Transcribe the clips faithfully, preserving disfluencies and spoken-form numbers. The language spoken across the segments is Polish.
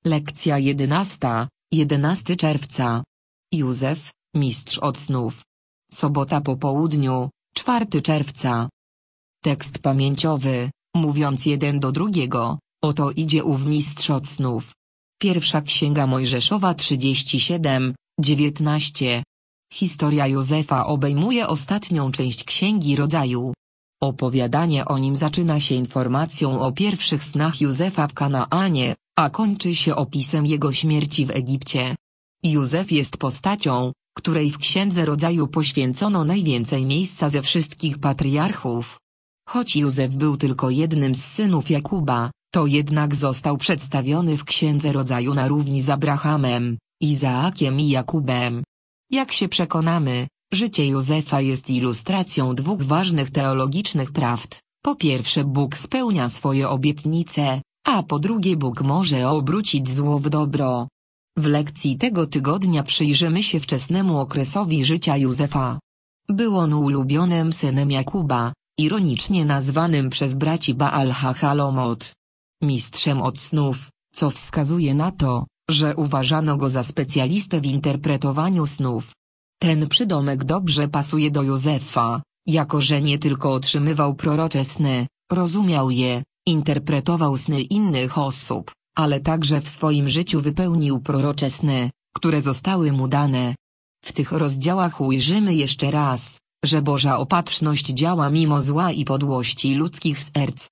Lekcja jedenasta, jedenastego czerwca. Józef, mistrz od snów. Sobota po południu, czwartego czerwca. Tekst pamięciowy, mówiąc jeden do drugiego, oto idzie ów mistrz od snów. Pierwsza Księga Mojżeszowa trzydzieści siedem, dziewiętnaście. Historia Józefa obejmuje ostatnią część Księgi Rodzaju. Opowiadanie o nim zaczyna się informacją o pierwszych snach Józefa w Kanaanie, a kończy się opisem jego śmierci w Egipcie. Józef jest postacią, której w Księdze Rodzaju poświęcono najwięcej miejsca ze wszystkich patriarchów. Choć Józef był tylko jednym z synów Jakuba, to jednak został przedstawiony w Księdze Rodzaju na równi z Abrahamem, Izaakiem i Jakubem. Jak się przekonamy, życie Józefa jest ilustracją dwóch ważnych teologicznych prawd. Po pierwsze, Bóg spełnia swoje obietnice, a po drugie, Bóg może obrócić zło w dobro. W lekcji tego tygodnia przyjrzymy się wczesnemu okresowi życia Józefa. Był on ulubionym synem Jakuba, ironicznie nazwanym przez braci Baal ha-Halomot mistrzem od snów, co wskazuje na to, że uważano go za specjalistę w interpretowaniu snów. Ten przydomek dobrze pasuje do Józefa, jako że nie tylko otrzymywał prorocze sny, rozumiał je, interpretował sny innych osób, ale także w swoim życiu wypełnił prorocze sny, które zostały mu dane. W tych rozdziałach ujrzymy jeszcze raz, że Boża opatrzność działa mimo zła i podłości ludzkich serc.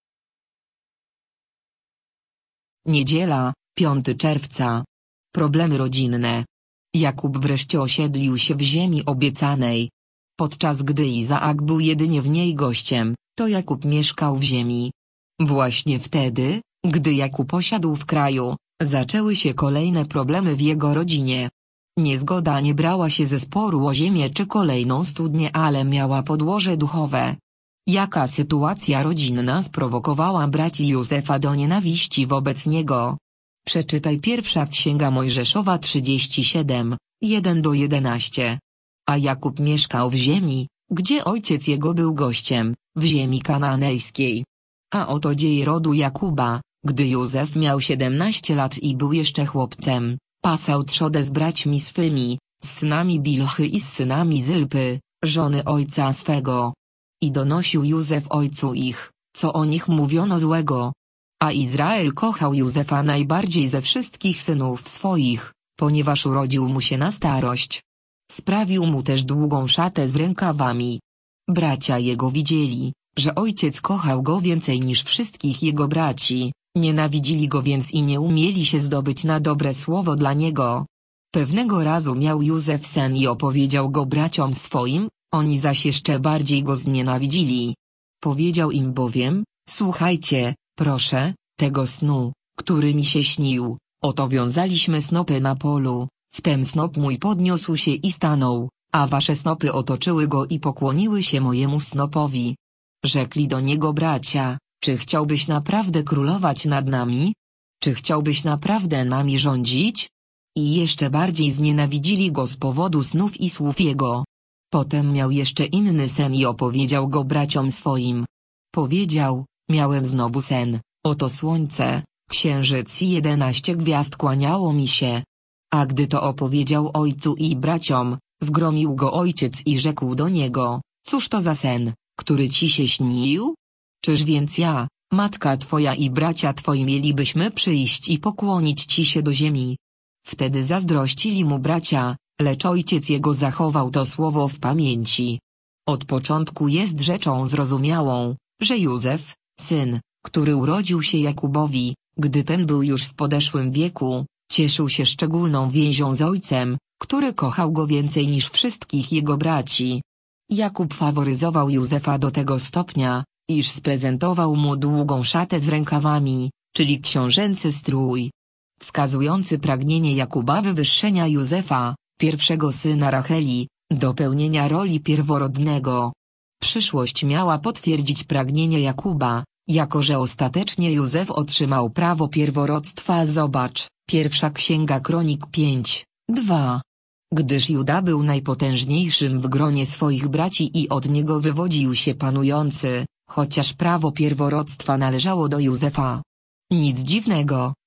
Niedziela, piątego czerwca. Problemy rodzinne. Jakub wreszcie osiedlił się w ziemi obiecanej. Podczas gdy Izaak był jedynie w niej gościem, to Jakub mieszkał w ziemi. Właśnie wtedy, gdy Jakub osiadł w kraju, zaczęły się kolejne problemy w jego rodzinie. Niezgoda nie brała się ze sporu o ziemię czy kolejną studnię, ale miała podłoże duchowe. Jaka sytuacja rodzinna sprowokowała braci Józefa do nienawiści wobec niego? Przeczytaj pierwsza Księga Mojżeszowa trzydzieści siedem, jeden do jedenastu. A Jakub mieszkał w ziemi, gdzie ojciec jego był gościem, w ziemi kananejskiej. A oto dzieje rodu Jakuba, gdy Józef miał siedemnaście lat i był jeszcze chłopcem, pasał trzodę z braćmi swymi, z synami Bilchy i z synami Zylpy, żony ojca swego. I donosił Józef ojcu ich, co o nich mówiono złego. A Izrael kochał Józefa najbardziej ze wszystkich synów swoich, ponieważ urodził mu się na starość. Sprawił mu też długą szatę z rękawami. Bracia jego widzieli, że ojciec kochał go więcej niż wszystkich jego braci, nienawidzili go więc i nie umieli się zdobyć na dobre słowo dla niego. Pewnego razu miał Józef sen i opowiedział go braciom swoim, oni zaś jeszcze bardziej go znienawidzili. Powiedział im bowiem: słuchajcie, proszę, tego snu, który mi się śnił. Oto wiązaliśmy snopy na polu, wtem snop mój podniósł się i stanął, a wasze snopy otoczyły go i pokłoniły się mojemu snopowi. Rzekli do niego bracia: czy chciałbyś naprawdę królować nad nami? Czy chciałbyś naprawdę nami rządzić? I jeszcze bardziej znienawidzili go z powodu snów i słów jego. Potem miał jeszcze inny sen i opowiedział go braciom swoim. Powiedział: miałem znowu sen, oto słońce, księżyc i jedenaście gwiazd kłaniało mi się. A gdy to opowiedział ojcu i braciom, zgromił go ojciec i rzekł do niego: cóż to za sen, który ci się śnił? Czyż więc ja, matka twoja i bracia twoi mielibyśmy przyjść i pokłonić ci się do ziemi? Wtedy zazdrościli mu bracia, lecz ojciec jego zachował to słowo w pamięci. Od początku jest rzeczą zrozumiałą, że Józef, syn, który urodził się Jakubowi, gdy ten był już w podeszłym wieku, cieszył się szczególną więzią z ojcem, który kochał go więcej niż wszystkich jego braci. Jakub faworyzował Józefa do tego stopnia, iż sprezentował mu długą szatę z rękawami, czyli książęcy strój, wskazujący pragnienie Jakuba wywyższenia Józefa, pierwszego syna Racheli, do pełnienia roli pierworodnego. Przyszłość miała potwierdzić pragnienie Jakuba, jako że ostatecznie Józef otrzymał prawo pierworództwa. Zobacz, pierwsza Księga Kronik pięć, dwa. Gdyż Juda był najpotężniejszym w gronie swoich braci i od niego wywodził się panujący, chociaż prawo pierworództwa należało do Józefa. Nic dziwnego,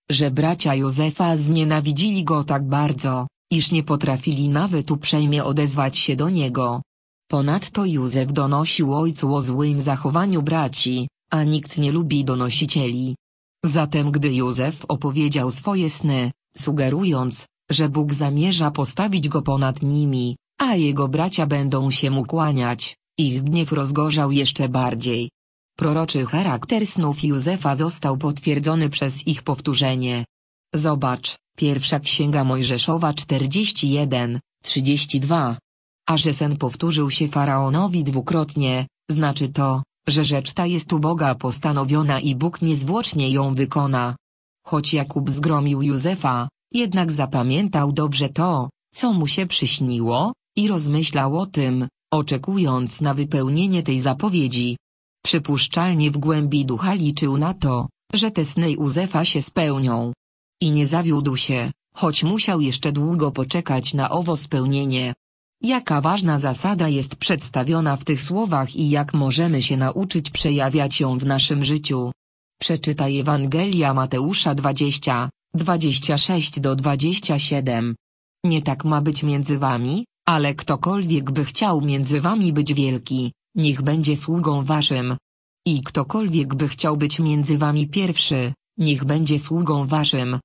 że bracia Józefa znienawidzili go tak bardzo, iż nie potrafili nawet uprzejmie odezwać się do niego. Ponadto Józef donosił ojcu o złym zachowaniu braci, a nikt nie lubi donosicieli. Zatem gdy Józef opowiedział swoje sny, sugerując, że Bóg zamierza postawić go ponad nimi, a jego bracia będą się mu kłaniać, ich gniew rozgorzał jeszcze bardziej. Proroczy charakter snów Józefa został potwierdzony przez ich powtórzenie. Zobacz, pierwsza Księga Mojżeszowa czterdzieści jeden, trzydzieści dwa. A że sen powtórzył się Faraonowi dwukrotnie, znaczy to, że rzecz ta jest u Boga postanowiona i Bóg niezwłocznie ją wykona. Choć Jakub zgromił Józefa, jednak zapamiętał dobrze to, co mu się przyśniło, i rozmyślał o tym, oczekując na wypełnienie tej zapowiedzi. Przypuszczalnie w głębi ducha liczył na to, że te sny Józefa się spełnią. I nie zawiódł się, choć musiał jeszcze długo poczekać na owo spełnienie. Jaka ważna zasada jest przedstawiona w tych słowach i jak możemy się nauczyć przejawiać ją w naszym życiu. Przeczytaj Ewangelia Mateusza dwadzieścia, dwadzieścia sześć do dwudziestego siódmego. Nie tak ma być między wami, ale ktokolwiek by chciał między wami być wielki, niech będzie sługą waszym. I ktokolwiek by chciał być między wami pierwszy, niech będzie sługą waszym.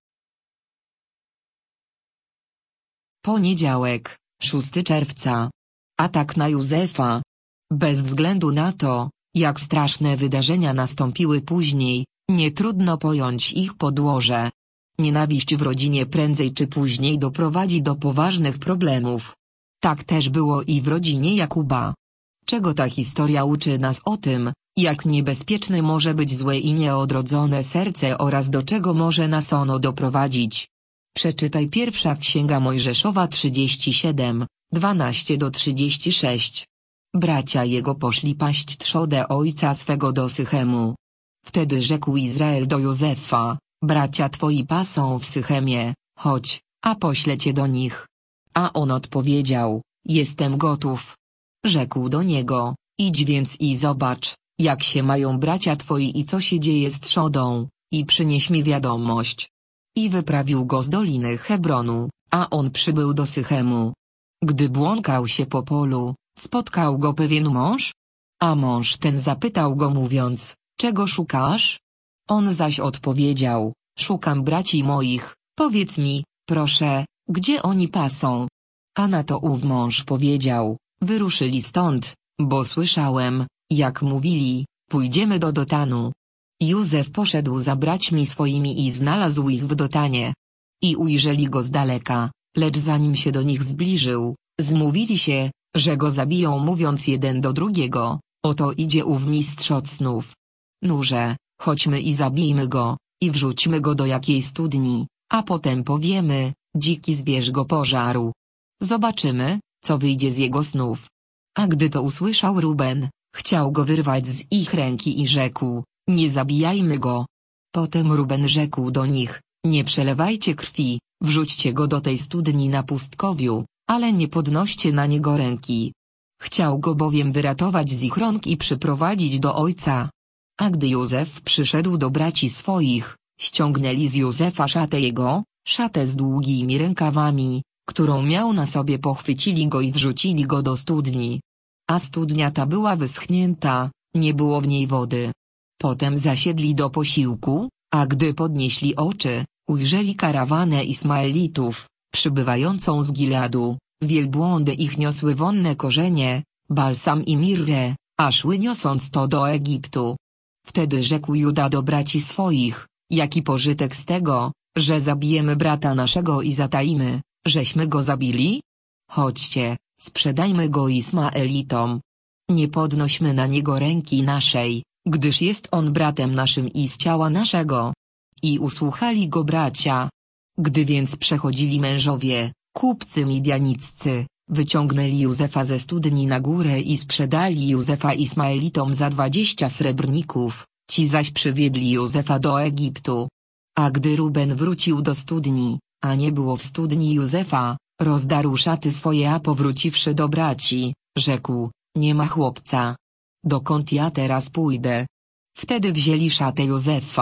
Poniedziałek, szóstego czerwca. Atak na Józefa. Bez względu na to, jak straszne wydarzenia nastąpiły później, nie trudno pojąć ich podłoże. Nienawiść w rodzinie prędzej czy później doprowadzi do poważnych problemów. Tak też było i w rodzinie Jakuba. Czego ta historia uczy nas o tym, jak niebezpieczne może być złe i nieodrodzone serce oraz do czego może nas ono doprowadzić. Przeczytaj pierwsza Księga Mojżeszowa trzydzieści siedem, dwanaście do trzydziestu sześciu. Bracia jego poszli paść trzodę ojca swego do Sychemu. Wtedy rzekł Izrael do Józefa: bracia twoi pasą w Sychemie, chodź, a poślę cię do nich. A on odpowiedział: jestem gotów. Rzekł do niego: idź więc i zobacz, jak się mają bracia twoi i co się dzieje z trzodą, i przynieś mi wiadomość. I wyprawił go z doliny Hebronu, a on przybył do Sychemu. Gdy błąkał się po polu, spotkał go pewien mąż? A mąż ten zapytał go mówiąc: czego szukasz? On zaś odpowiedział: szukam braci moich, powiedz mi, proszę, gdzie oni pasą? A na to ów mąż powiedział: wyruszyli stąd, bo słyszałem, jak mówili, pójdziemy do Dotanu. Józef poszedł za braćmi swoimi i znalazł ich w Dotanie. I ujrzeli go z daleka, lecz zanim się do nich zbliżył, zmówili się, że go zabiją, mówiąc jeden do drugiego: oto idzie ów mistrz od snów. Nurze, chodźmy i zabijmy go, i wrzućmy go do jakiej studni, a potem powiemy: dziki zwierz go pożarł. Zobaczymy, co wyjdzie z jego snów. A gdy to usłyszał Ruben, chciał go wyrwać z ich ręki i rzekł: nie zabijajmy go. Potem Ruben rzekł do nich: nie przelewajcie krwi, wrzućcie go do tej studni na pustkowiu, ale nie podnoście na niego ręki. Chciał go bowiem wyratować z ich rąk i przyprowadzić do ojca. A gdy Józef przyszedł do braci swoich, ściągnęli z Józefa szatę jego, szatę z długimi rękawami, którą miał na sobie, pochwycili go i wrzucili go do studni. A studnia ta była wyschnięta, nie było w niej wody. Potem zasiedli do posiłku, a gdy podnieśli oczy, ujrzeli karawanę Ismaelitów, przybywającą z Gileadu. Wielbłądy ich niosły wonne korzenie, balsam i mirrę, a szły niosąc to do Egiptu. Wtedy rzekł Juda do braci swoich: jaki pożytek z tego, że zabijemy brata naszego i zatajimy, żeśmy go zabili? Chodźcie, sprzedajmy go Ismaelitom. Nie podnośmy na niego ręki naszej, gdyż jest on bratem naszym i z ciała naszego. I usłuchali go bracia. Gdy więc przechodzili mężowie, kupcy midianiccy, wyciągnęli Józefa ze studni na górę i sprzedali Józefa Ismaelitom za dwadzieścia srebrników, ci zaś przywiedli Józefa do Egiptu. A gdy Ruben wrócił do studni, a nie było w studni Józefa, rozdarł szaty swoje, a powróciwszy do braci, rzekł: nie ma chłopca. Dokąd ja teraz pójdę? Wtedy wzięli szatę Józefa,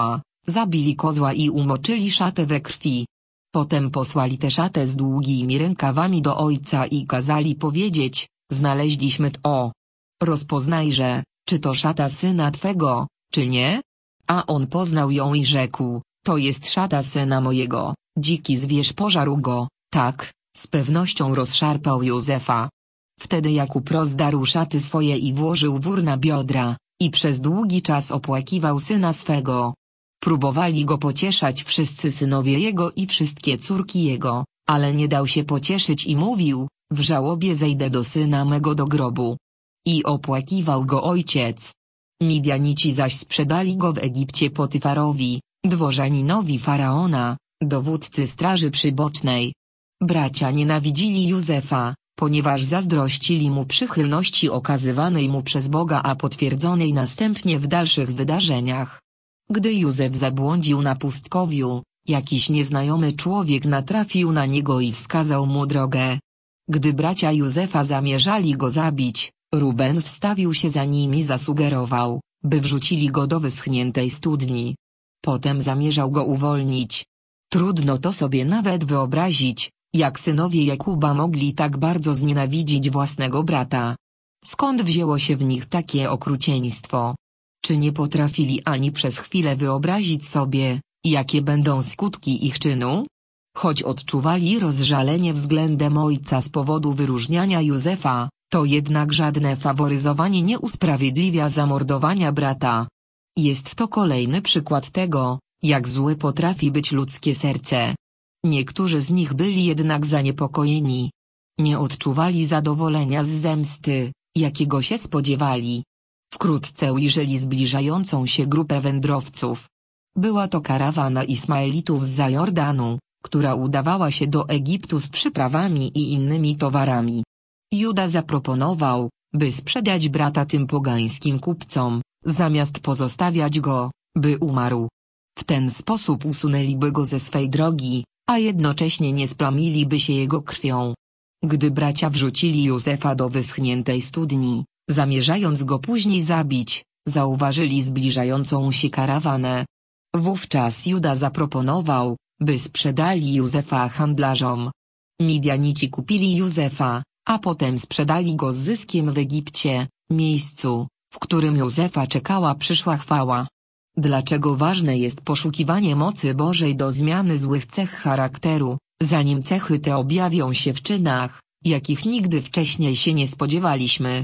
Zabili kozła i umoczyli szatę we krwi. Potem posłali tę szatę z długimi rękawami do ojca i kazali powiedzieć: znaleźliśmy to. Rozpoznajże, czy to szata syna twego, czy nie? A on poznał ją i rzekł: to jest szata syna mojego. Dziki zwierz pożarł go, tak, z pewnością rozszarpał Józefa. Wtedy Jakub rozdarł szaty swoje i włożył wór na biodra, i przez długi czas opłakiwał syna swego. Próbowali go pocieszać wszyscy synowie jego i wszystkie córki jego, ale nie dał się pocieszyć i mówił: w żałobie zejdę do syna mego do grobu. I opłakiwał go ojciec. Midianici zaś sprzedali go w Egipcie Potyfarowi, dworzaninowi faraona, dowódcy straży przybocznej. Bracia nienawidzili Józefa, ponieważ zazdrościli mu przychylności okazywanej mu przez Boga, a potwierdzonej następnie w dalszych wydarzeniach. Gdy Józef zabłądził na pustkowiu, jakiś nieznajomy człowiek natrafił na niego i wskazał mu drogę. Gdy bracia Józefa zamierzali go zabić, Ruben wstawił się za nimi i zasugerował, by wrzucili go do wyschniętej studni. Potem zamierzał go uwolnić. Trudno to sobie nawet wyobrazić, jak synowie Jakuba mogli tak bardzo znienawidzić własnego brata. Skąd wzięło się w nich takie okrucieństwo? Czy nie potrafili ani przez chwilę wyobrazić sobie, jakie będą skutki ich czynu? Choć odczuwali rozżalenie względem ojca z powodu wyróżniania Józefa, to jednak żadne faworyzowanie nie usprawiedliwia zamordowania brata. Jest to kolejny przykład tego, jak złe potrafi być ludzkie serce. Niektórzy z nich byli jednak zaniepokojeni. Nie odczuwali zadowolenia z zemsty, jakiego się spodziewali. Wkrótce ujrzeli zbliżającą się grupę wędrowców. Była to karawana Ismaelitów zza Jordanu, która udawała się do Egiptu z przyprawami i innymi towarami. Juda zaproponował, by sprzedać brata tym pogańskim kupcom, zamiast pozostawiać go, by umarł. W ten sposób usunęliby go ze swej drogi, a jednocześnie nie splamiliby się jego krwią. Gdy bracia wrzucili Józefa do wyschniętej studni, zamierzając go później zabić, zauważyli zbliżającą się karawanę. Wówczas Juda zaproponował, by sprzedali Józefa handlarzom. Midianici kupili Józefa, a potem sprzedali go z zyskiem w Egipcie, miejscu, w którym Józefa czekała przyszła chwała. Dlaczego ważne jest poszukiwanie mocy Bożej do zmiany złych cech charakteru, zanim cechy te objawią się w czynach, jakich nigdy wcześniej się nie spodziewaliśmy?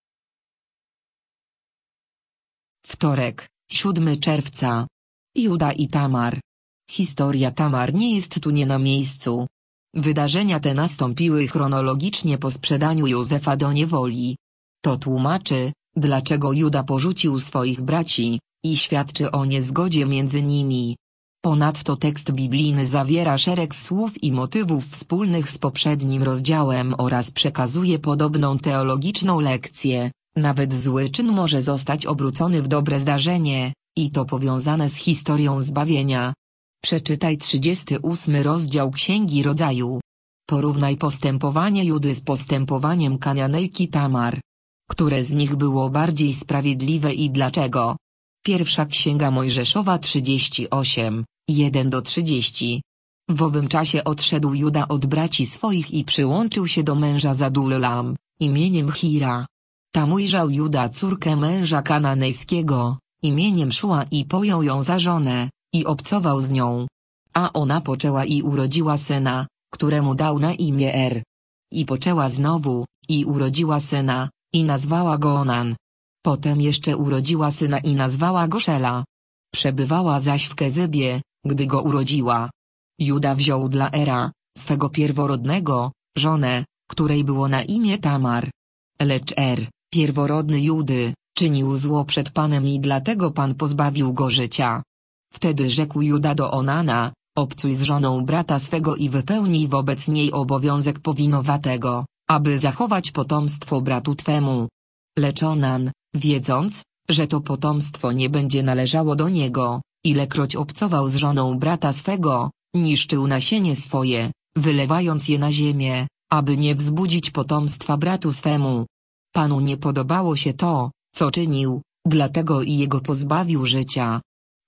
Wtorek, siódmego czerwca. Juda i Tamar. Historia Tamar nie jest tu nie na miejscu. Wydarzenia te nastąpiły chronologicznie po sprzedaniu Józefa do niewoli. To tłumaczy, dlaczego Juda porzucił swoich braci, i świadczy o niezgodzie między nimi. Ponadto tekst biblijny zawiera szereg słów i motywów wspólnych z poprzednim rozdziałem oraz przekazuje podobną teologiczną lekcję. Nawet zły czyn może zostać obrócony w dobre zdarzenie, i to powiązane z historią zbawienia. Przeczytaj trzydziesty ósmy rozdział Księgi Rodzaju. Porównaj postępowanie Judy z postępowaniem Kananejki Tamar. Które z nich było bardziej sprawiedliwe i dlaczego? Pierwsza Księga Mojżeszowa trzydzieści osiem, jeden do trzydziestu. W owym czasie odszedł Juda od braci swoich i przyłączył się do męża z Adullam, imieniem Hira. Tam ujrzał Juda córkę męża kananejskiego, imieniem Szua i pojął ją za żonę, i obcował z nią. A ona poczęła i urodziła syna, któremu dał na imię Er. I poczęła znowu, i urodziła syna, i nazwała go Onan. Potem jeszcze urodziła syna i nazwała go Szela. Przebywała zaś w Kezybie, gdy go urodziła. Juda wziął dla Era, swego pierworodnego, żonę, której było na imię Tamar. Lecz Er, pierworodny Judy, czynił zło przed Panem i dlatego Pan pozbawił go życia. Wtedy rzekł Juda do Onana: obcuj z żoną brata swego i wypełnij wobec niej obowiązek powinowatego, aby zachować potomstwo bratu twemu. Lecz Onan, wiedząc, że to potomstwo nie będzie należało do niego, ilekroć obcował z żoną brata swego, niszczył nasienie swoje, wylewając je na ziemię, aby nie wzbudzić potomstwa bratu swemu. Panu nie podobało się to, co czynił, dlatego i jego pozbawił życia.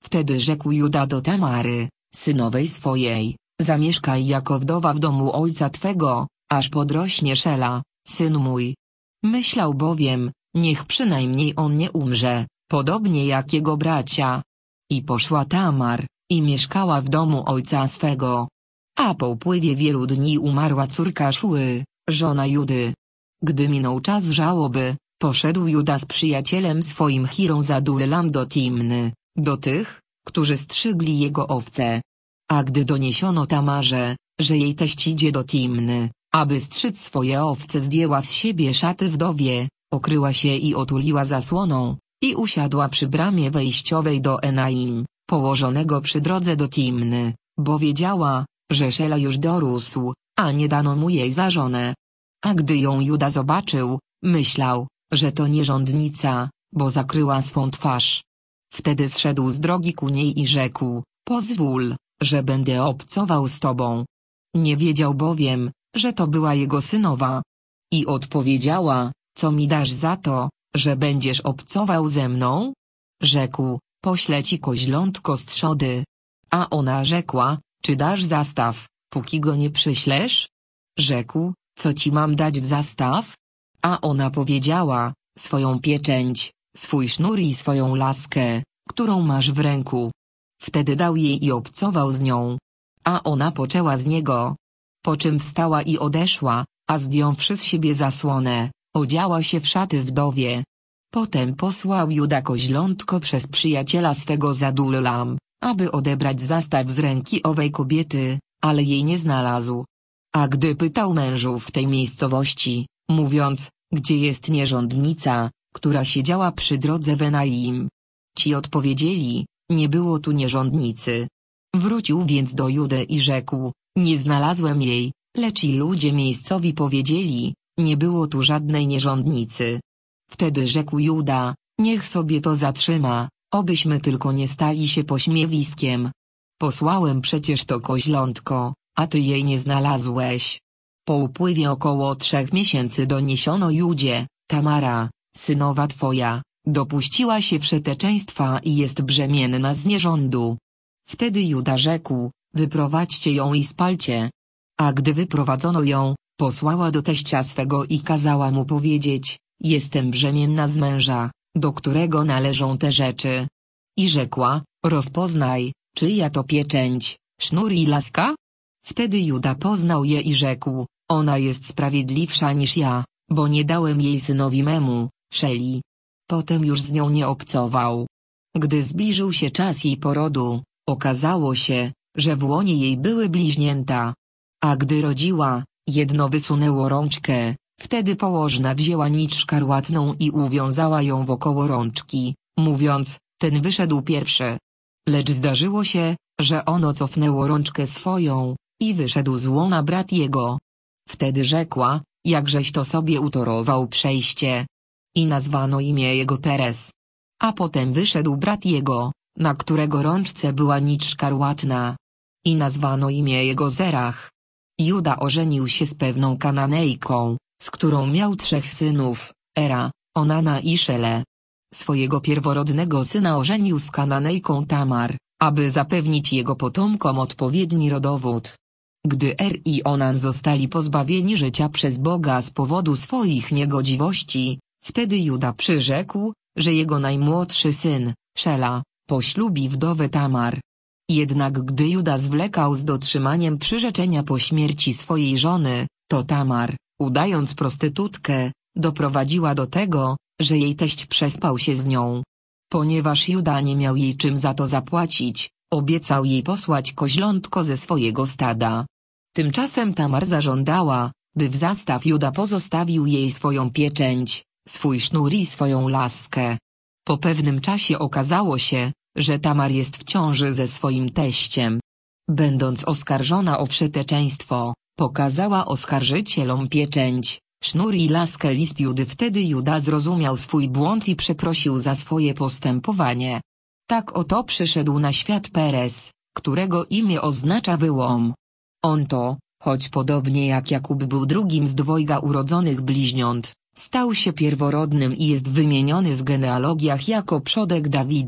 Wtedy rzekł Juda do Tamary, synowej swojej, zamieszkaj jako wdowa w domu ojca twego, aż podrośnie Szela, syn mój. Myślał bowiem, niech przynajmniej on nie umrze, podobnie jak jego bracia. I poszła Tamar, i mieszkała w domu ojca swego. A po upływie wielu dni umarła córka Szuły, żona Judy. Gdy minął czas żałoby, poszedł Juda z przyjacielem swoim Hirą z Adullam do Timny, do tych, którzy strzygli jego owce. A gdy doniesiono Tamarze, że jej teść idzie do Timny, aby strzyc swoje owce, zdjęła z siebie szaty wdowie, okryła się i otuliła zasłoną, i usiadła przy bramie wejściowej do Enaim, położonego przy drodze do Timny, bo wiedziała, że Szela już dorósł, a nie dano mu jej za żonę. A gdy ją Juda zobaczył, myślał, że to nierządnica, bo zakryła swą twarz. Wtedy zszedł z drogi ku niej i rzekł, pozwól, że będę obcował z tobą. Nie wiedział bowiem, że to była jego synowa. I odpowiedziała, co mi dasz za to, że będziesz obcował ze mną? Rzekł, poślę ci koźlątko z trzody. A ona rzekła, czy dasz zastaw, póki go nie przyślesz? Rzekł, co ci mam dać w zastaw? A ona powiedziała, swoją pieczęć, swój sznur i swoją laskę, którą masz w ręku. Wtedy dał jej i obcował z nią. A ona poczęła z niego. Po czym wstała i odeszła, a zdjąwszy z siebie zasłonę, odziała się w szaty wdowie. Potem posłał Juda koźlątko przez przyjaciela swego z Adullam, aby odebrać zastaw z ręki owej kobiety, ale jej nie znalazł. A gdy pytał mężów tej miejscowości, mówiąc, gdzie jest nierządnica, która siedziała przy drodze w Enaim, ci odpowiedzieli, nie było tu nierządnicy. Wrócił więc do Judy i rzekł, nie znalazłem jej, lecz i ludzie miejscowi powiedzieli, nie było tu żadnej nierządnicy. Wtedy rzekł Juda, niech sobie to zatrzyma, obyśmy tylko nie stali się pośmiewiskiem. Posłałem przecież to koźlątko, a ty jej nie znalazłeś. Po upływie około trzech miesięcy doniesiono Judzie, Tamara, synowa twoja, dopuściła się wszeteczeństwa i jest brzemienna z nierządu. Wtedy Juda rzekł, wyprowadźcie ją i spalcie. A gdy wyprowadzono ją, posłała do teścia swego i kazała mu powiedzieć, jestem brzemienna z męża, do którego należą te rzeczy. I rzekła, rozpoznaj, czyja to pieczęć, sznur i laska? Wtedy Juda poznał je i rzekł, ona jest sprawiedliwsza niż ja, bo nie dałem jej synowi memu, Szeli. Potem już z nią nie obcował. Gdy zbliżył się czas jej porodu, okazało się, że w łonie jej były bliźnięta. A gdy rodziła, jedno wysunęło rączkę, wtedy położna wzięła nić szkarłatną i uwiązała ją wokoło rączki, mówiąc, ten wyszedł pierwszy. Lecz zdarzyło się, że ono cofnęło rączkę swoją, i wyszedł z łona brat jego. Wtedy rzekła, jakżeś to sobie utorował przejście. I nazwano imię jego Perez. A potem wyszedł brat jego, na którego rączce była nić szkarłatna. I nazwano imię jego Zerach. Juda ożenił się z pewną Kananejką, z którą miał trzech synów, Era, Onana i Szele. Swojego pierworodnego syna ożenił z Kananejką Tamar, aby zapewnić jego potomkom odpowiedni rodowód. Gdy Er i Onan zostali pozbawieni życia przez Boga z powodu swoich niegodziwości, wtedy Juda przyrzekł, że jego najmłodszy syn, Szela, poślubi wdowę Tamar. Jednak gdy Juda zwlekał z dotrzymaniem przyrzeczenia po śmierci swojej żony, to Tamar, udając prostytutkę, doprowadziła do tego, że jej teść przespał się z nią. Ponieważ Juda nie miał jej czym za to zapłacić, obiecał jej posłać koźlątko ze swojego stada. Tymczasem Tamar zażądała, by w zastaw Juda pozostawił jej swoją pieczęć, swój sznur i swoją laskę. Po pewnym czasie okazało się, że Tamar jest w ciąży ze swoim teściem. Będąc oskarżona o wszeteczeństwo, pokazała oskarżycielom pieczęć, sznur i laskę list Judy. Wtedy Juda zrozumiał swój błąd i przeprosił za swoje postępowanie. Tak oto przyszedł na świat Perez, którego imię oznacza wyłom. On to, choć podobnie jak Jakub był drugim z dwojga urodzonych bliźniąt, stał się pierworodnym i jest wymieniony w genealogiach jako przodek Dawida,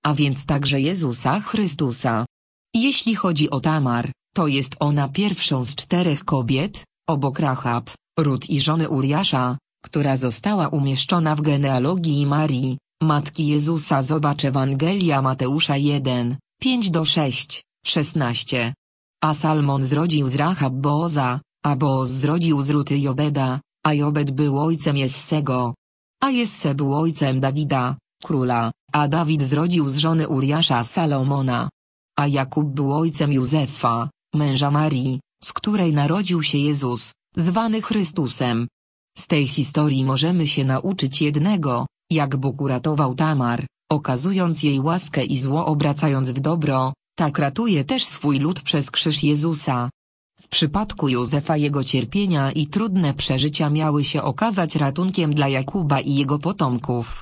a więc także Jezusa Chrystusa. Jeśli chodzi o Tamar, to jest ona pierwszą z czterech kobiet, obok Rahab, Rut i żony Uriasza, która została umieszczona w genealogii Marii, matki Jezusa. Zobacz Ewangelia Mateusza jeden, pięć do sześć, szesnaście. A Salmon zrodził z Rahab Booza, a Booz zrodził z Ruty Jobeda, a Jobed był ojcem Jessego. A Jesse był ojcem Dawida, króla, a Dawid zrodził z żony Uriasza Salomona. A Jakub był ojcem Józefa, męża Marii, z której narodził się Jezus, zwany Chrystusem. Z tej historii możemy się nauczyć jednego, jak Bóg uratował Tamar, okazując jej łaskę i zło obracając w dobro, tak ratuje też swój lud przez krzyż Jezusa. W przypadku Józefa jego cierpienia i trudne przeżycia miały się okazać ratunkiem dla Jakuba i jego potomków.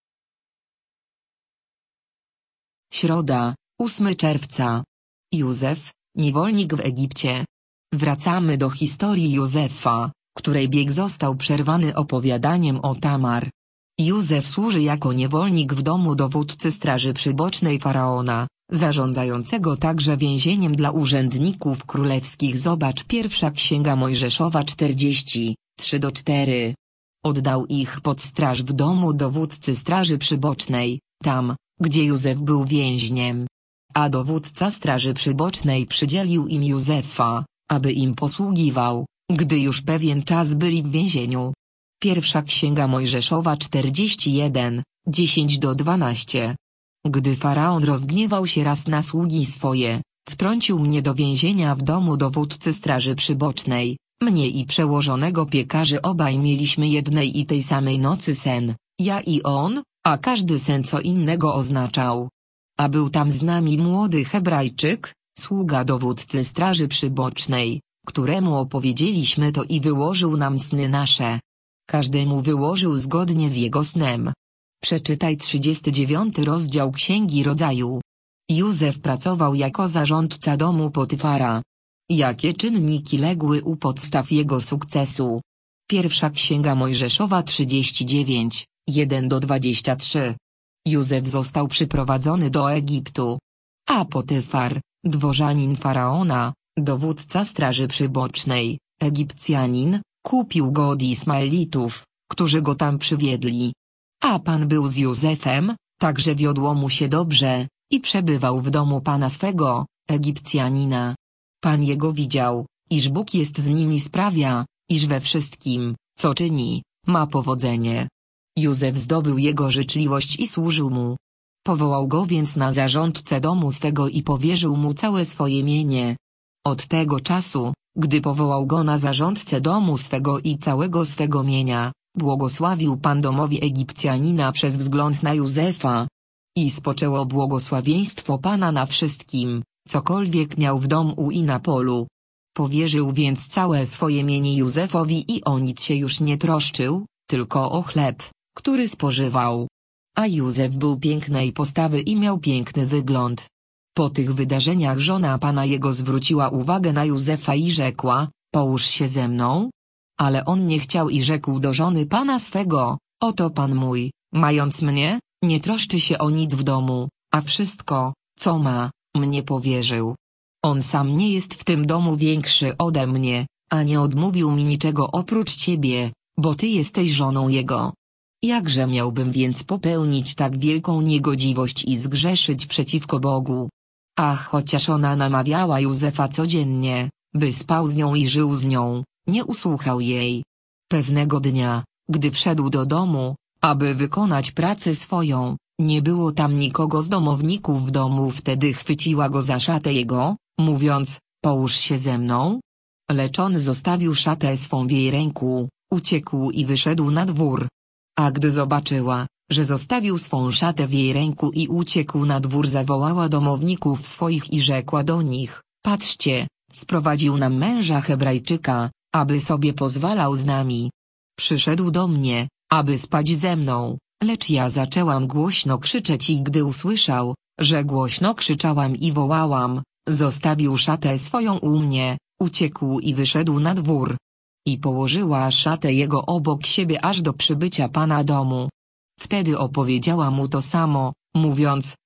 Środa, ósmego czerwca. Józef, niewolnik w Egipcie. Wracamy do historii Józefa, której bieg został przerwany opowiadaniem o Tamar. Józef służy jako niewolnik w domu dowódcy straży przybocznej faraona, zarządzającego także więzieniem dla urzędników królewskich. Zobacz pierwsza Księga Mojżeszowa czterdzieści, trzy do czterech. Oddał ich pod straż w domu dowódcy straży przybocznej, tam, gdzie Józef był więźniem. A dowódca straży przybocznej przydzielił im Józefa, aby im posługiwał, gdy już pewien czas byli w więzieniu. Pierwsza Księga Mojżeszowa czterdzieści jeden, dziesięć do dwunastu. Gdy faraon rozgniewał się raz na sługi swoje, wtrącił mnie do więzienia w domu dowódcy straży przybocznej, mnie i przełożonego piekarzy. Obaj mieliśmy jednej i tej samej nocy sen, ja i on, a każdy sen co innego oznaczał. A był tam z nami młody Hebrajczyk, sługa dowódcy straży przybocznej, któremu opowiedzieliśmy to i wyłożył nam sny nasze. Każdemu wyłożył zgodnie z jego snem. Przeczytaj trzydziesty dziewiąty rozdział Księgi Rodzaju. Józef pracował jako zarządca domu Potyfara. Jakie czynniki legły u podstaw jego sukcesu? Pierwsza Księga Mojżeszowa trzydzieści dziewięć, jeden do dwudziestu trzech. Józef został przyprowadzony do Egiptu. A Potyfar, dworzanin faraona, dowódca straży przybocznej, Egipcjanin, kupił go od Ismaelitów, którzy go tam przywiedli. A Pan był z Józefem, także wiodło mu się dobrze, i przebywał w domu pana swego, Egipcjanina. Pan jego widział, iż Bóg jest z nim i sprawia, iż we wszystkim, co czyni, ma powodzenie. Józef zdobył jego życzliwość i służył mu. Powołał go więc na zarządcę domu swego i powierzył mu całe swoje mienie. Od tego czasu, gdy powołał go na zarządcę domu swego i całego swego mienia, błogosławił Pan domowi Egipcjanina przez wzgląd na Józefa. I spoczęło błogosławieństwo Pana na wszystkim, cokolwiek miał w domu i na polu. Powierzył więc całe swoje mienie Józefowi i o nic się już nie troszczył, tylko o chleb, który spożywał. A Józef był pięknej postawy i miał piękny wygląd. Po tych wydarzeniach żona Pana jego zwróciła uwagę na Józefa i rzekła: połóż się ze mną. Ale on nie chciał i rzekł do żony Pana swego: oto Pan mój, mając mnie, nie troszczy się o nic w domu, a wszystko, co ma, mnie powierzył. On sam nie jest w tym domu większy ode mnie, a nie odmówił mi niczego oprócz Ciebie, bo Ty jesteś żoną Jego. Jakże miałbym więc popełnić tak wielką niegodziwość i zgrzeszyć przeciwko Bogu? Ach, chociaż ona namawiała Józefa codziennie, by spał z nią i żył z nią, nie usłuchał jej. Pewnego dnia, gdy wszedł do domu, aby wykonać pracę swoją, nie było tam nikogo z domowników w domu. Wtedy chwyciła go za szatę jego, mówiąc: połóż się ze mną. Lecz on zostawił szatę swą w jej ręku, uciekł i wyszedł na dwór. A gdy zobaczyła, że zostawił swą szatę w jej ręku i uciekł na dwór, zawołała domowników swoich i rzekła do nich: patrzcie, sprowadził nam męża Hebrajczyka, aby sobie pozwalał z nami. Przyszedł do mnie, aby spać ze mną, lecz ja zaczęłam głośno krzyczeć i gdy usłyszał, że głośno krzyczałam i wołałam, zostawił szatę swoją u mnie, uciekł i wyszedł na dwór. I położyła szatę jego obok siebie aż do przybycia pana domu. Wtedy opowiedziała mu to samo, mówiąc: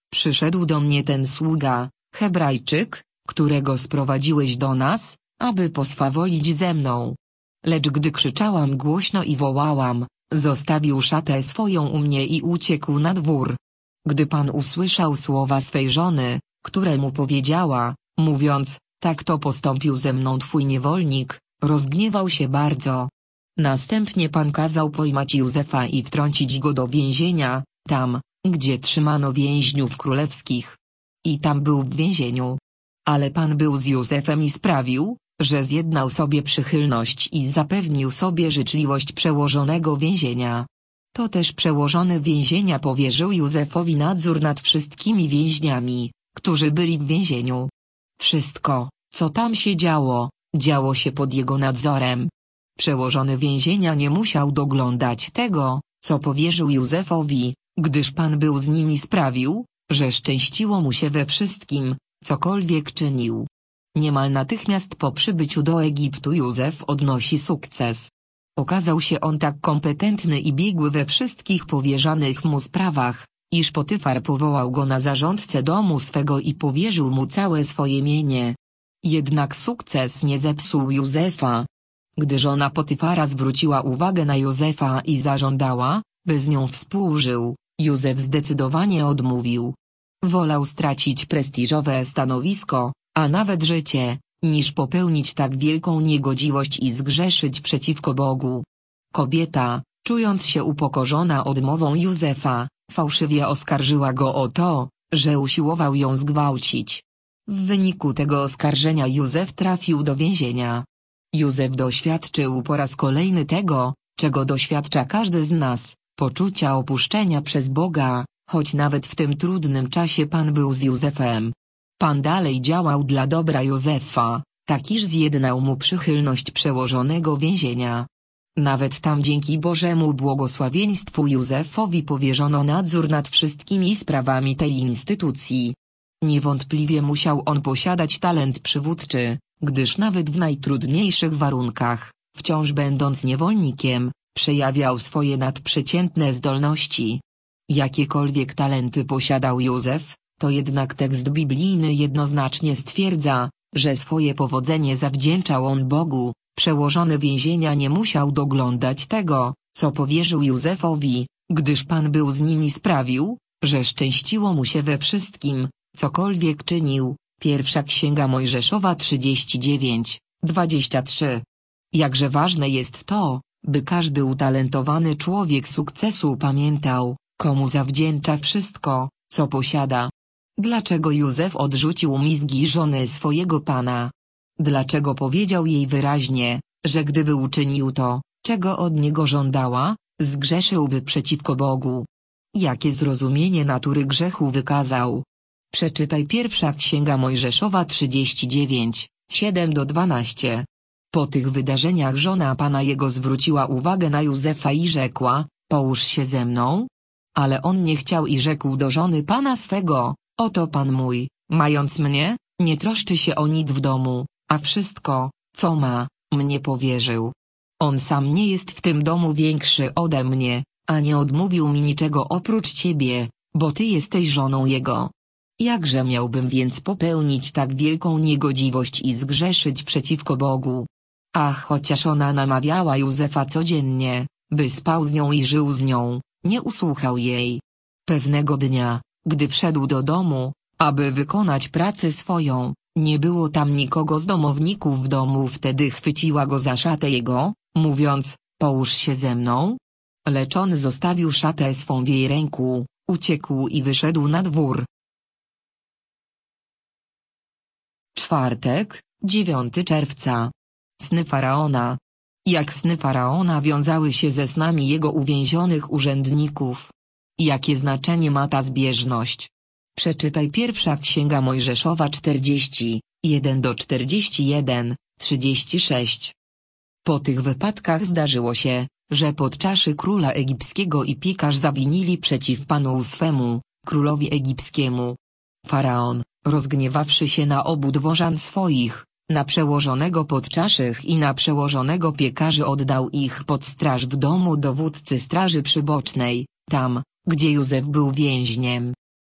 Przyszedł do mnie ten sługa, Hebrajczyk, którego sprowadziłeś do nas, aby poswawolić ze mną. Lecz gdy krzyczałam głośno i wołałam, zostawił szatę swoją u mnie i uciekł na dwór. Gdy Pan usłyszał słowa swej żony, które mu powiedziała, mówiąc, tak to postąpił ze mną twój niewolnik, rozgniewał się bardzo. Następnie Pan kazał pojmać Józefa i wtrącić go do więzienia, tam, gdzie trzymano więźniów królewskich. I tam był w więzieniu. Ale Pan był z Józefem i sprawił, że zjednał sobie przychylność i zapewnił sobie życzliwość przełożonego więzienia. To też przełożony więzienia powierzył Józefowi nadzór nad wszystkimi więźniami, którzy byli w więzieniu. Wszystko, co tam się działo, działo się pod jego nadzorem. Przełożony więzienia nie musiał doglądać tego, co powierzył Józefowi, gdyż Pan był z nim i sprawił, że szczęściło mu się we wszystkim, cokolwiek czynił. Niemal natychmiast po przybyciu do Egiptu Józef odnosi sukces. Okazał się on tak kompetentny i biegły we wszystkich powierzanych mu sprawach, iż Potyfar powołał go na zarządcę domu swego i powierzył mu całe swoje mienie. Jednak sukces nie zepsuł Józefa. Gdy żona Potyfara zwróciła uwagę na Józefa i zażądała, by z nią współżył, Józef zdecydowanie odmówił. Wolał stracić prestiżowe stanowisko, a nawet życie, niż popełnić tak wielką niegodziwość i zgrzeszyć przeciwko Bogu. Kobieta, czując się upokorzona odmową Józefa, fałszywie oskarżyła go o to, że usiłował ją zgwałcić. W wyniku tego oskarżenia Józef trafił do więzienia. Józef doświadczył po raz kolejny tego, czego doświadcza każdy z nas, poczucia opuszczenia przez Boga, choć nawet w tym trudnym czasie Pan był z Józefem. Pan dalej działał dla dobra Józefa, tak iż zjednał mu przychylność przełożonego więzienia. Nawet tam dzięki Bożemu błogosławieństwu Józefowi powierzono nadzór nad wszystkimi sprawami tej instytucji. Niewątpliwie musiał on posiadać talent przywódczy, gdyż nawet w najtrudniejszych warunkach, wciąż będąc niewolnikiem, przejawiał swoje nadprzeciętne zdolności. Jakiekolwiek talenty posiadał Józef, to jednak tekst biblijny jednoznacznie stwierdza, że swoje powodzenie zawdzięczał on Bogu. Przełożony więzienia nie musiał doglądać tego, co powierzył Józefowi, gdyż Pan był z nim i sprawił, że szczęściło mu się we wszystkim, cokolwiek czynił. Pierwsza Księga Mojżeszowa trzydzieści dziewięć, dwadzieścia trzy. Jakże ważne jest to, by każdy utalentowany człowiek sukcesu pamiętał, komu zawdzięcza wszystko, co posiada. Dlaczego Józef odrzucił mizgi żony swojego pana? Dlaczego powiedział jej wyraźnie, że gdyby uczynił to, czego od niego żądała, zgrzeszyłby przeciwko Bogu? Jakie zrozumienie natury grzechu wykazał? Przeczytaj pierwsza Księga Mojżeszowa trzydzieści dziewięć, siedem do dwunastu. Po tych wydarzeniach żona pana jego zwróciła uwagę na Józefa i rzekła, połóż się ze mną. Ale on nie chciał i rzekł do żony pana swego, oto pan mój, mając mnie, nie troszczy się o nic w domu, a wszystko, co ma, mnie powierzył. On sam nie jest w tym domu większy ode mnie, a nie odmówił mi niczego oprócz ciebie, bo ty jesteś żoną jego. Jakże miałbym więc popełnić tak wielką niegodziwość i zgrzeszyć przeciwko Bogu? Ach, chociaż ona namawiała Józefa codziennie, by spał z nią i żył z nią, nie usłuchał jej. Pewnego dnia, gdy wszedł do domu, aby wykonać pracę swoją, nie było tam nikogo z domowników w domu. Wtedy chwyciła go za szatę jego, mówiąc, połóż się ze mną. Lecz on zostawił szatę swą w jej ręku, uciekł i wyszedł na dwór. Czwartek, dziewiątego czerwca. Sny Faraona. Jak sny Faraona wiązały się ze snami jego uwięzionych urzędników? Jakie znaczenie ma ta zbieżność? Przeczytaj pierwsza Księga Mojżeszowa czterdzieści, jeden do czterdziestu jeden, trzydzieści sześć. Po tych wypadkach zdarzyło się, że podczaszy króla egipskiego i piekarz zawinili przeciw panu swemu, królowi egipskiemu. Faraon, rozgniewawszy się na obu dworzan swoich, na przełożonego podczaszych i na przełożonego piekarzy, oddał ich pod straż w domu dowódcy straży przybocznej, tam, gdzie Józef był więźniem.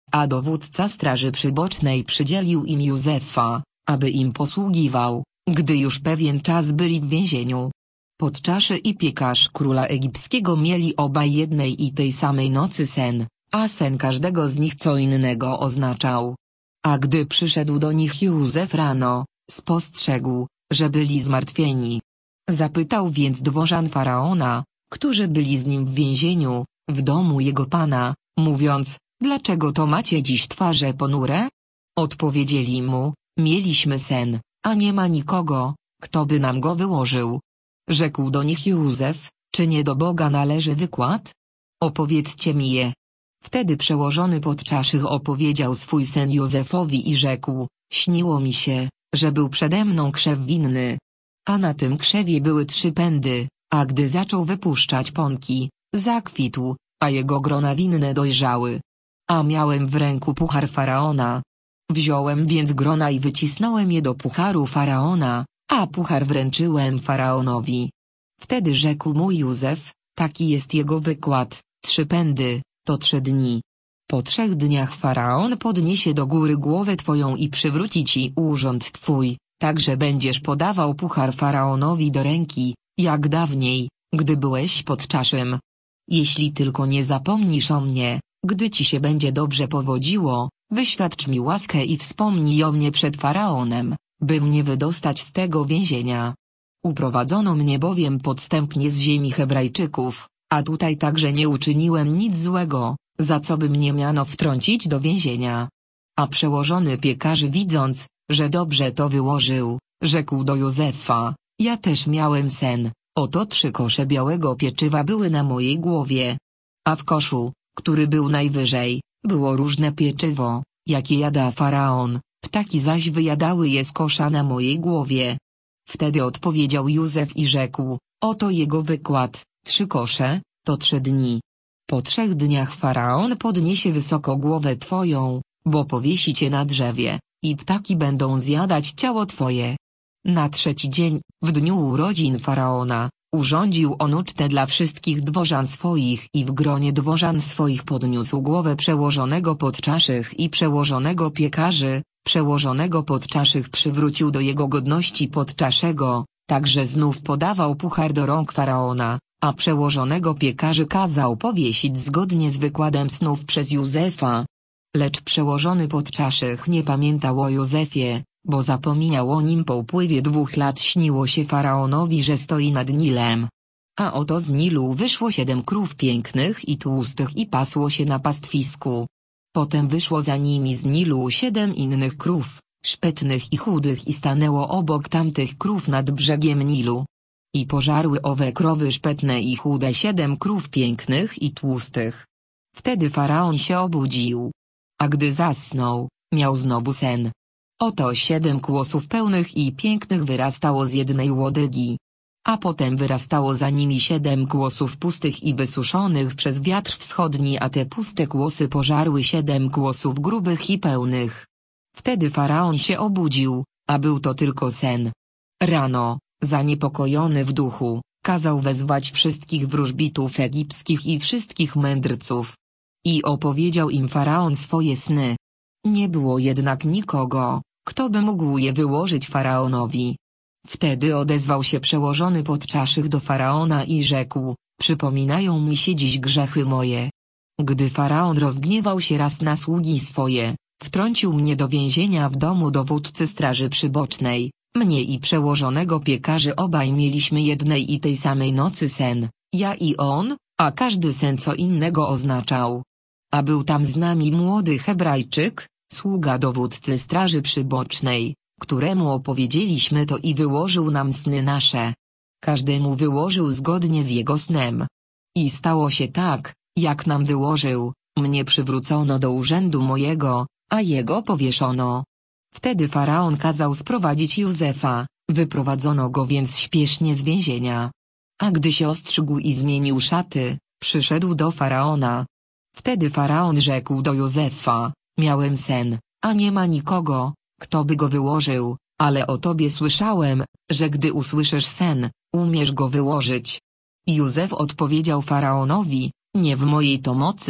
A dowódca straży przybocznej przydzielił im Józefa, aby im posługiwał, gdy już pewien czas byli w więzieniu. Podczaszy i piekarz króla egipskiego mieli obaj jednej i tej samej nocy sen, a sen każdego z nich co innego oznaczał. A gdy przyszedł do nich Józef rano, spostrzegł, że byli zmartwieni. Zapytał więc dworzan faraona, którzy byli z nim w więzieniu, w domu jego pana, mówiąc: dlaczego to macie dziś twarze ponure? Odpowiedzieli mu: mieliśmy sen, a nie ma nikogo, kto by nam go wyłożył. Rzekł do nich Józef: czy nie do Boga należy wykład? Opowiedzcie mi je. Wtedy przełożony podczaszych opowiedział swój sen Józefowi i rzekł: śniło mi się, że był przede mną krzew winny. A na tym krzewie były trzy pędy, a gdy zaczął wypuszczać pąki, zakwitł, a jego grona winne dojrzały. A miałem w ręku puchar faraona. Wziąłem więc grona i wycisnąłem je do pucharu faraona, a puchar wręczyłem faraonowi. Wtedy rzekł mu Józef: taki jest jego wykład, trzy pędy, to trzy dni. Po trzech dniach faraon podniesie do góry głowę twoją i przywróci ci urząd twój, tak że będziesz podawał puchar faraonowi do ręki, jak dawniej, gdy byłeś podczaszym. Jeśli tylko nie zapomnisz o mnie, gdy ci się będzie dobrze powodziło, wyświadcz mi łaskę i wspomnij o mnie przed faraonem, by mnie wydostać z tego więzienia. Uprowadzono mnie bowiem podstępnie z ziemi Hebrajczyków, a tutaj także nie uczyniłem nic złego, za co by mnie miano wtrącić do więzienia. A przełożony piekarzy, widząc, że dobrze to wyłożył, rzekł do Józefa: ja też miałem sen, oto trzy kosze białego pieczywa były na mojej głowie. A w koszu, który był najwyżej, było różne pieczywo, jakie jada faraon, ptaki zaś wyjadały je z kosza na mojej głowie. Wtedy odpowiedział Józef i rzekł: oto jego wykład, trzy kosze, to trzy dni. Po trzech dniach faraon podniesie wysoko głowę twoją, bo powiesi cię na drzewie, i ptaki będą zjadać ciało twoje. Na trzeci dzień, w dniu urodzin faraona, urządził on ucztę dla wszystkich dworzan swoich i w gronie dworzan swoich podniósł głowę przełożonego podczaszych i przełożonego piekarzy. Przełożonego podczaszych przywrócił do jego godności podczaszego, tak że znów podawał puchar do rąk faraona, a przełożonego piekarzy kazał powiesić zgodnie z wykładem snów przez Józefa. Lecz przełożony podczaszych nie pamiętał o Józefie, bo zapomniał o nim po upływie dwóch lat. Śniło się faraonowi, że stoi nad Nilem. A oto z Nilu wyszło siedem krów pięknych i tłustych i pasło się na pastwisku. Potem wyszło za nimi z Nilu siedem innych krów, szpetnych i chudych, i stanęło obok tamtych krów nad brzegiem Nilu. I pożarły owe krowy szpetne i chude siedem krów pięknych i tłustych. Wtedy faraon się obudził. A gdy zasnął, miał znowu sen. Oto siedem kłosów pełnych i pięknych wyrastało z jednej łodygi. A potem wyrastało za nimi siedem kłosów pustych i wysuszonych przez wiatr wschodni, a te puste kłosy pożarły siedem kłosów grubych i pełnych. Wtedy faraon się obudził, a był to tylko sen. Rano, zaniepokojony w duchu, kazał wezwać wszystkich wróżbitów egipskich i wszystkich mędrców. I opowiedział im faraon swoje sny. Nie było jednak nikogo, kto by mógł je wyłożyć faraonowi. Wtedy odezwał się przełożony podczaszych do faraona i rzekł: przypominają mi się dziś grzechy moje. Gdy faraon rozgniewał się raz na sługi swoje, wtrącił mnie do więzienia w domu dowódcy straży przybocznej, mnie i przełożonego piekarzy. Obaj mieliśmy jednej i tej samej nocy sen, ja i on, a każdy sen co innego oznaczał. A był tam z nami młody Hebrajczyk, sługa dowódcy straży przybocznej, któremu opowiedzieliśmy to i wyłożył nam sny nasze. Każdemu wyłożył zgodnie z jego snem. I stało się tak, jak nam wyłożył, mnie przywrócono do urzędu mojego, a jego powieszono. Wtedy faraon kazał sprowadzić Józefa, wyprowadzono go więc śpiesznie z więzienia. A gdy się ostrzygł i zmienił szaty, przyszedł do faraona. Wtedy faraon rzekł do Józefa: miałem sen, a nie ma nikogo, kto by go wyłożył, ale o tobie słyszałem, że gdy usłyszysz sen, umiesz go wyłożyć. Józef odpowiedział faraonowi: nie w mojej to mocy,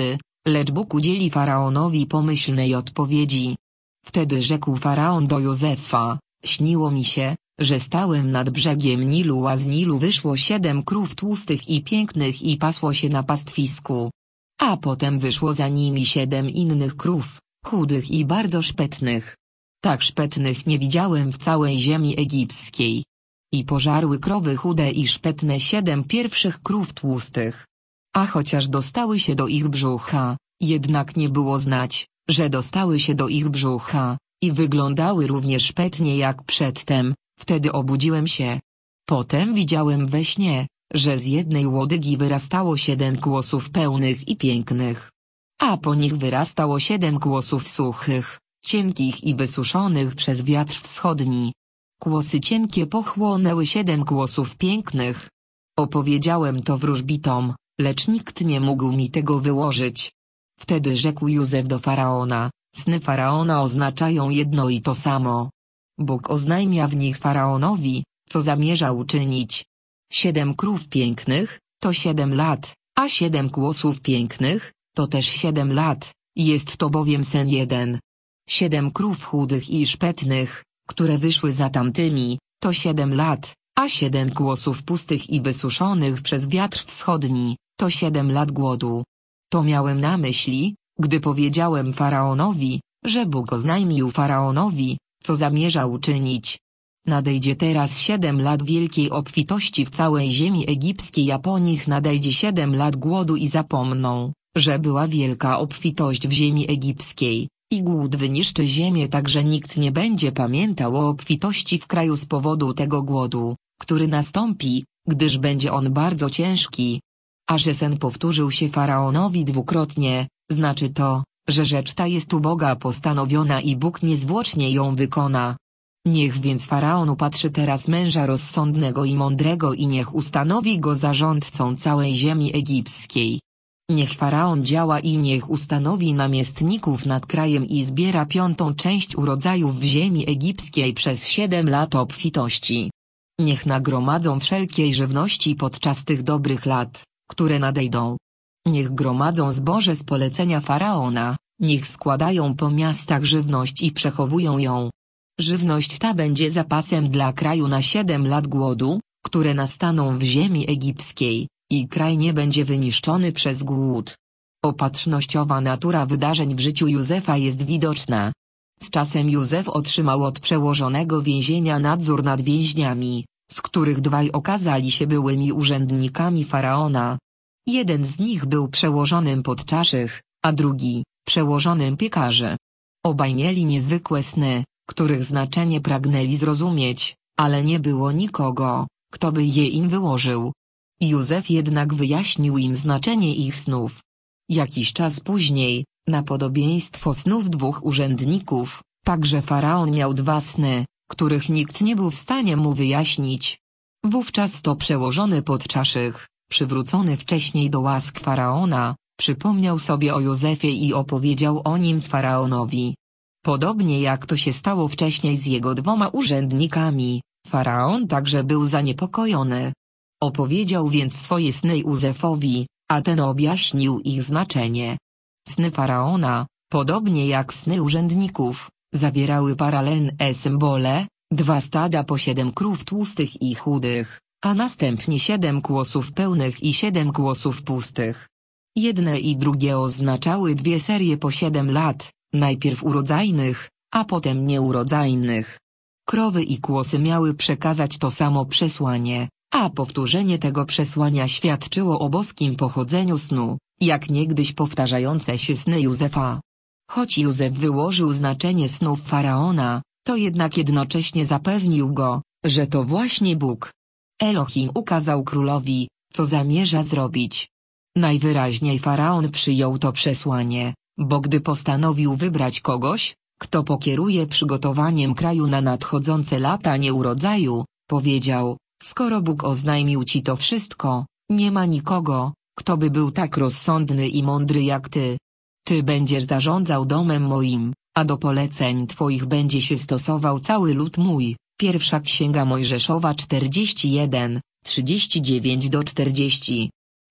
lecz Bóg udzieli Faraonowi pomyślnej odpowiedzi. Wtedy rzekł Faraon do Józefa: śniło mi się, że stałem nad brzegiem Nilu, a z Nilu wyszło siedem krów tłustych i pięknych i pasło się na pastwisku. A potem wyszło za nimi siedem innych krów, chudych i bardzo szpetnych. Tak szpetnych nie widziałem w całej ziemi egipskiej. I pożarły krowy chude i szpetne siedem pierwszych krów tłustych. A chociaż dostały się do ich brzucha, jednak nie było znać, że dostały się do ich brzucha, i wyglądały równie szpetnie jak przedtem. Wtedy obudziłem się. Potem widziałem we śnie, że z jednej łodygi wyrastało siedem kłosów pełnych i pięknych. A po nich wyrastało siedem kłosów suchych, cienkich i wysuszonych przez wiatr wschodni. Kłosy cienkie pochłonęły siedem kłosów pięknych. Opowiedziałem to wróżbitom, lecz nikt nie mógł mi tego wyłożyć. Wtedy rzekł Józef do Faraona: sny Faraona oznaczają jedno i to samo. Bóg oznajmia w nich Faraonowi, co zamierza uczynić. Siedem krów pięknych, to siedem lat, a siedem kłosów pięknych, to też siedem lat, jest to bowiem sen jeden. Siedem krów chudych i szpetnych, które wyszły za tamtymi, to siedem lat, a siedem kłosów pustych i wysuszonych przez wiatr wschodni, to siedem lat głodu. To miałem na myśli, gdy powiedziałem Faraonowi, że Bóg oznajmił Faraonowi, co zamierza uczynić. Nadejdzie teraz siedem lat wielkiej obfitości w całej ziemi egipskiej, a po nich nadejdzie siedem lat głodu i zapomną, że była wielka obfitość w ziemi egipskiej, i głód wyniszczy ziemię tak, że nikt nie będzie pamiętał o obfitości w kraju z powodu tego głodu, który nastąpi, gdyż będzie on bardzo ciężki. A że sen powtórzył się Faraonowi dwukrotnie, znaczy to, że rzecz ta jest u Boga postanowiona i Bóg niezwłocznie ją wykona. Niech więc Faraon upatrzy teraz męża rozsądnego i mądrego i niech ustanowi go zarządcą całej ziemi egipskiej. Niech Faraon działa i niech ustanowi namiestników nad krajem i zbiera piątą część urodzajów w ziemi egipskiej przez siedem lat obfitości. Niech nagromadzą wszelkiej żywności podczas tych dobrych lat, które nadejdą. Niech gromadzą zboże z polecenia Faraona, niech składają po miastach żywność i przechowują ją. Żywność ta będzie zapasem dla kraju na siedem lat głodu, które nastaną w ziemi egipskiej, i kraj nie będzie wyniszczony przez głód. Opatrznościowa natura wydarzeń w życiu Józefa jest widoczna. Z czasem Józef otrzymał od przełożonego więzienia nadzór nad więźniami, z których dwaj okazali się byłymi urzędnikami Faraona. Jeden z nich był przełożonym podczaszych, a drugi, przełożonym piekarzy. Obaj mieli niezwykłe sny, których znaczenie pragnęli zrozumieć, ale nie było nikogo, kto by je im wyłożył. Józef jednak wyjaśnił im znaczenie ich snów. Jakiś czas później, na podobieństwo snów dwóch urzędników, także Faraon miał dwa sny, których nikt nie był w stanie mu wyjaśnić. Wówczas to przełożony podczaszych, przywrócony wcześniej do łask Faraona, przypomniał sobie o Józefie i opowiedział o nim Faraonowi. Podobnie jak to się stało wcześniej z jego dwoma urzędnikami, Faraon także był zaniepokojony. Opowiedział więc swoje sny Józefowi, a ten objaśnił ich znaczenie. Sny Faraona, podobnie jak sny urzędników, zawierały paralelne symbole, dwa stada po siedem krów tłustych i chudych, a następnie siedem kłosów pełnych i siedem kłosów pustych. Jedne i drugie oznaczały dwie serie po siedem lat, najpierw urodzajnych, a potem nieurodzajnych. Krowy i kłosy miały przekazać to samo przesłanie, a powtórzenie tego przesłania świadczyło o boskim pochodzeniu snu, jak niegdyś powtarzające się sny Józefa. Choć Józef wyłożył znaczenie snów Faraona, to jednak jednocześnie zapewnił go, że to właśnie Bóg Elohim ukazał królowi, co zamierza zrobić. Najwyraźniej Faraon przyjął to przesłanie, bo gdy postanowił wybrać kogoś, kto pokieruje przygotowaniem kraju na nadchodzące lata nieurodzaju, powiedział: skoro Bóg oznajmił ci to wszystko, nie ma nikogo, kto by był tak rozsądny i mądry jak ty. Ty będziesz zarządzał domem moim, a do poleceń twoich będzie się stosował cały lud mój. Pierwsza Księga Mojżeszowa czterdzieści jeden, trzydzieści dziewięć do czterdziestu.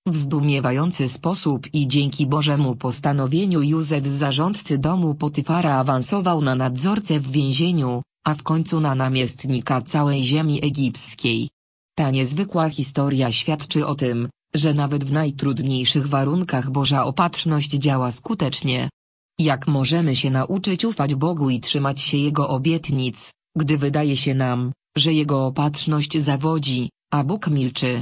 W zdumiewający sposób i dzięki Bożemu postanowieniu Józef z zarządcy domu Potyfara awansował na nadzorcę w więzieniu, a w końcu na namiestnika całej ziemi egipskiej. Ta niezwykła historia świadczy o tym, że nawet w najtrudniejszych warunkach Boża opatrzność działa skutecznie. Jak możemy się nauczyć ufać Bogu i trzymać się Jego obietnic, gdy wydaje się nam, że Jego opatrzność zawodzi, a Bóg milczy?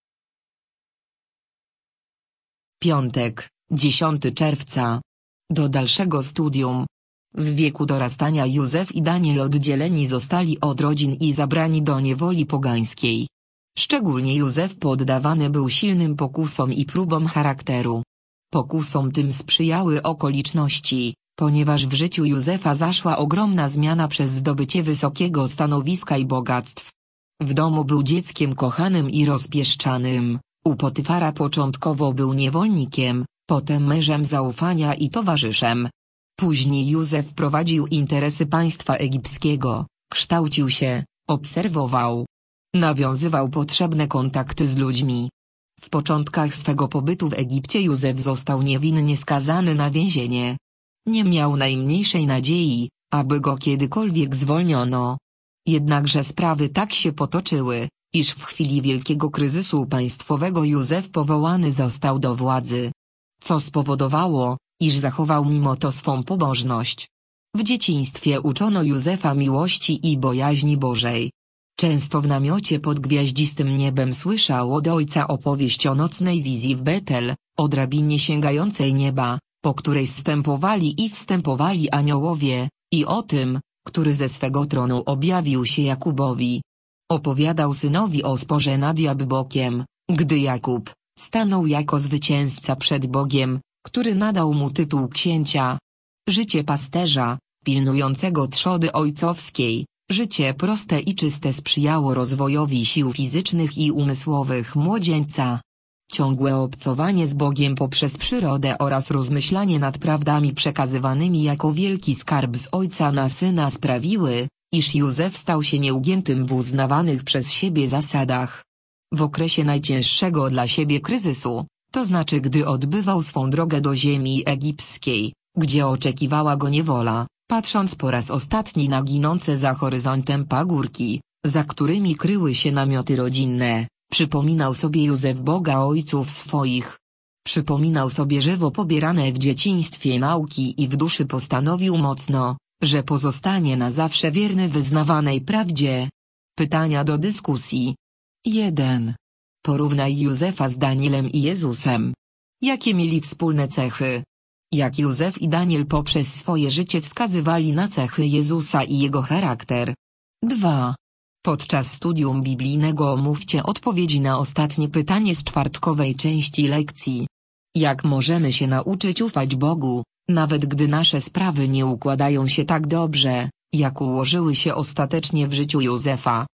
Piątek, dziesiątego czerwca. Do dalszego studium. W wieku dorastania Józef i Daniel oddzieleni zostali od rodzin i zabrani do niewoli pogańskiej. Szczególnie Józef poddawany był silnym pokusom i próbom charakteru. Pokusom tym sprzyjały okoliczności, ponieważ w życiu Józefa zaszła ogromna zmiana przez zdobycie wysokiego stanowiska i bogactw. W domu był dzieckiem kochanym i rozpieszczanym, u Potyfara początkowo był niewolnikiem, potem mężem zaufania i towarzyszem. Później Józef prowadził interesy państwa egipskiego, kształcił się, obserwował. Nawiązywał potrzebne kontakty z ludźmi. W początkach swego pobytu w Egipcie Józef został niewinnie skazany na więzienie. Nie miał najmniejszej nadziei, aby go kiedykolwiek zwolniono. Jednakże sprawy tak się potoczyły, iż w chwili wielkiego kryzysu państwowego Józef powołany został do władzy. Co spowodowało, iż zachował mimo to swą pobożność. W dzieciństwie uczono Józefa miłości i bojaźni Bożej. Często w namiocie pod gwiaździstym niebem słyszał od ojca opowieść o nocnej wizji w Betel, o drabinie sięgającej nieba, po której zstępowali i wstępowali aniołowie, i o tym, który ze swego tronu objawił się Jakubowi. Opowiadał synowi o sporze nad Jabbokiem, gdy Jakub stanął jako zwycięzca przed Bogiem, który nadał mu tytuł księcia. Życie pasterza, pilnującego trzody ojcowskiej, życie proste i czyste sprzyjało rozwojowi sił fizycznych i umysłowych młodzieńca. Ciągłe obcowanie z Bogiem poprzez przyrodę oraz rozmyślanie nad prawdami przekazywanymi jako wielki skarb z ojca na syna sprawiły, iż Józef stał się nieugiętym w uznawanych przez siebie zasadach. W okresie najcięższego dla siebie kryzysu, to znaczy gdy odbywał swą drogę do ziemi egipskiej, gdzie oczekiwała go niewola, patrząc po raz ostatni na ginące za horyzontem pagórki, za którymi kryły się namioty rodzinne, przypominał sobie Józef Boga ojców swoich. Przypominał sobie żywo pobierane w dzieciństwie nauki i w duszy postanowił mocno, że pozostanie na zawsze wierny wyznawanej prawdzie. Pytania do dyskusji. jeden. Porównaj Józefa z Danielem i Jezusem. Jakie mieli wspólne cechy? Jak Józef i Daniel poprzez swoje życie wskazywali na cechy Jezusa i jego charakter? dwa. Podczas studium biblijnego omówcie odpowiedzi na ostatnie pytanie z czwartkowej części lekcji. Jak możemy się nauczyć ufać Bogu, nawet gdy nasze sprawy nie układają się tak dobrze, jak ułożyły się ostatecznie w życiu Józefa?